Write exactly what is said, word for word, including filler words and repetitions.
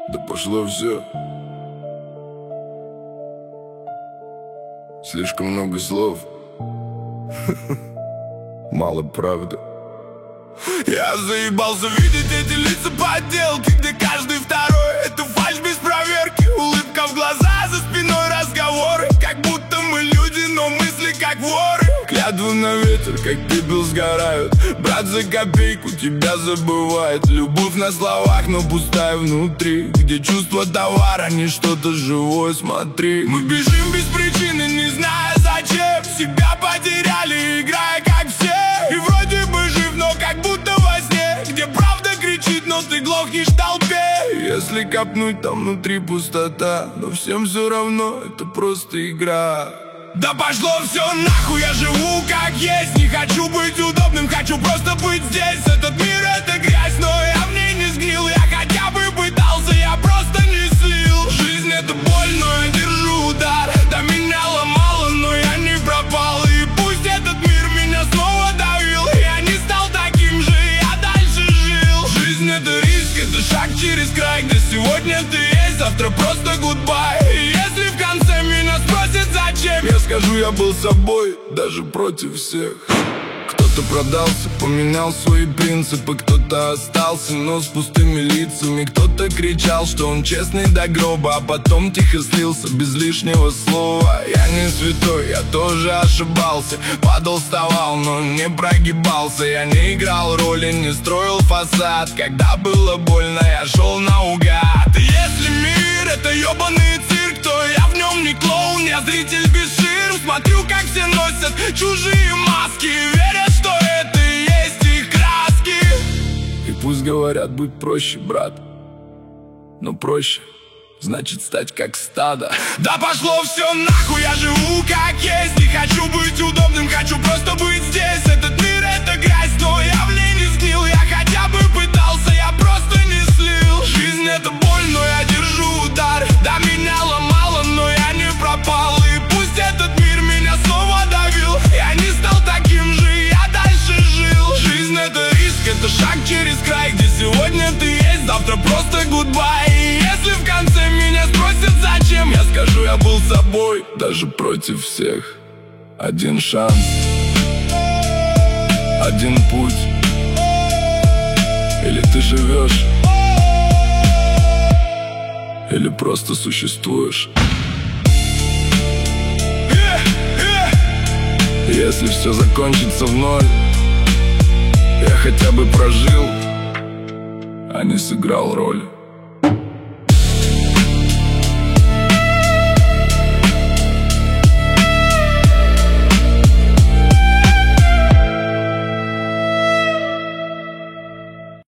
Да пошло все. Слишком много слов, мало правды. Я заебался видеть эти лица подделки, где каждый второй — это фальшь без проверки. Улыбка в глаза, за спиной разговоры, как будто мы люди, но мысли как воры. Клятвы на ветер, как пепел сгорают. Брат за копейку тебя забывает. Любовь на словах, но пустая внутри, где чувство товара, не что-то живое, смотри. Мы бежим без причины, не зная зачем. Себя потеряли, играя как все. И вроде бы жив, но как будто во сне, где правда кричит, но ты глохнешь в толпе. Если копнуть, там внутри пустота, но всем все равно, это просто игра. Да пошло все нахуй, я живу как есть. Не хочу быть удобным, хочу просто быть здесь. Этот мир — это грязь, но я в ней не сгнил. Я хотя бы пытался, я просто не слил. Жизнь — это боль, но я держу удар. Да меня ломало, но я не пропал. И пусть этот мир меня снова давил, я не стал таким же, я дальше жил. Жизнь — это риск, это шаг через край, где сегодня ты есть, завтра просто гудбай. И если в конце меня спросят зачем, я скажу, я был собой, даже против всех. Кто-то продался, поменял свои принципы, кто-то остался, но с пустыми лицами. Кто-то кричал, что он честный до гроба, а потом тихо слился без лишнего слова. Я не святой, я тоже ошибался, падал, вставал, но не прогибался. Я не играл роли, не строил фасад, когда было больно, я шел наугад. И если мир — это ебаный цирк, то я в нем не клоун, я зритель без ширм. Смотрю, как все носят чужие маски, верят, что это и есть их краски. И пусть говорят, будь проще, брат, но проще значит стать как стадо. Да пошло все нахуй, я живу как есть. Не хочу быть удобным, хочу просто быть здесь. Этот мир — это грязь, но я в ней не сгнил. Я хотя бы пытался, я просто не слил. Жизнь — это боль, но я держу удар. Да меня ломало, но я не пропал. И пусть этот мир меня снова давил, я не стал таким же, я дальше жил. Жизнь — это риск, это шаг через край, где сегодня ты есть, завтра просто гудбай. И если в конце меня спросят зачем, я скажу, я был собой, даже против всех. Один шанс, один путь. Или ты живешь, или просто существуешь. Если все закончится в ноль, я хотя бы прожил, а не сыграл роль.